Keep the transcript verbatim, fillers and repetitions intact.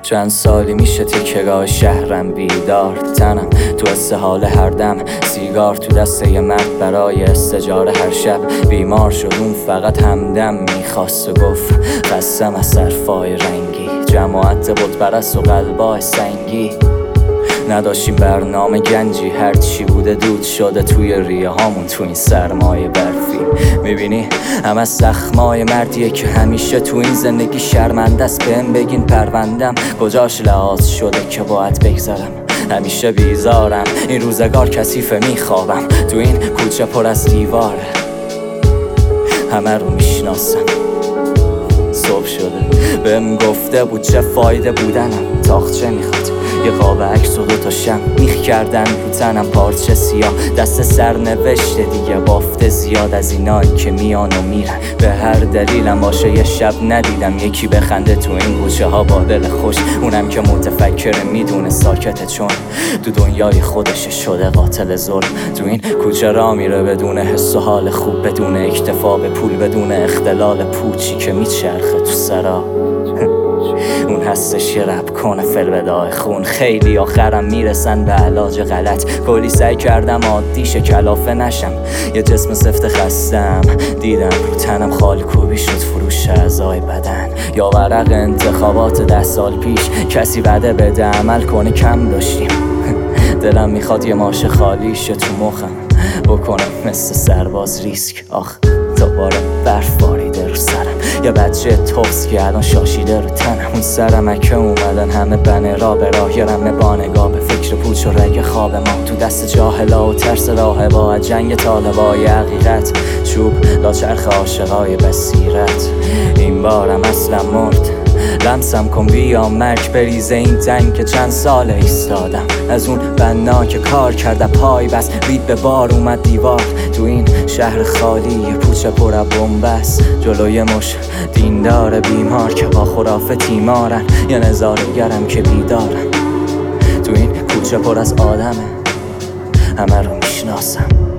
چند سالی میشه تیکه‌گاه شهرم بیدار، تنم تو استحال هر دم، سیگار تو دسته یه مرد برای استجاره هر شب. بیمار شد اون فقط همدم میخواست و گفت خستم از صرفای رنگی، جماعت بود برست و قلبای سنگی. نداشتیم برنامه گنجی، هر چی بوده دود شده توی ریه هامون تو این سرمایه برفی. میبینی همه زخمای مردیه که همیشه تو این زندگی شرمنده است. بهم بگین پروندم کجاش لحاظ شده که باید بگذرم. همیشه بیزارم این روزگار کثیفه، میخوابم تو این کوچه پر از دیواره، همه رو میشناسم. صبح شده بهم گفته بود چه فایده بودنم، تاخچه میخواد یه قاب عکس و دوتا شم، میخ کردن رو تنم پارچه سیاه، دست سر نوشته دیگه بافته زیاد از اینایی که میان و میرن. به هر دلیلم باشه یه شب ندیدم یکی بخنده تو این کوچه ها با دل خوش، اونم که متفکر میدونه ساکته چون تو دنیای خودش شده قاتل ظلم. تو این کوچه را میره بدون حس و حال خوب، بدون اکتفا به پول، بدون اختلال پوچی که میچرخه تو سرا. اون هستش یه رب کنه فلبدای خون، خیلی آخرم میرسن به علاج غلط. کلی سعی کردم عادیشه کلافه نشم، یه جسم سفت خستم دیدم رو تنم خالکوبی شد فروش اعضای بدن. یا ورق انتخابات ده سال پیش کسی وعده بده عمل کنه کم داشتیم. دلم میخواد یه ماشه خالیشه تو مخم بکنم مثل سرباز ریسک. آخ دوباره برف باریده رو سرم، یه بچه توفس که الان شاشیده رو تنم. اون سرمکه اومدن همه بنه را به راه، یه رمه با نگاه به فکر پوچ و رگ خواب ما. تو دست جاهلا و ترس راهبا از جنگ طالبای حقیقت، چوب لاچرخ عاشقای بصیرت. این بارم اصلا مرد، لمسم کن بیا مرگ بریزه این تنگ که چند سال ایستادم. از اون بنا که کار کرده پای بس، رید به بار اومد دیوار تو این شهر خالی، یه پوچه پر از بنبست. جلوی مش دیندار بیمار که با خرافه تیمارن، یه نظاره‌گرم که بیدارن. تو این کوچه پر از آدمه، همه رو میشناسم.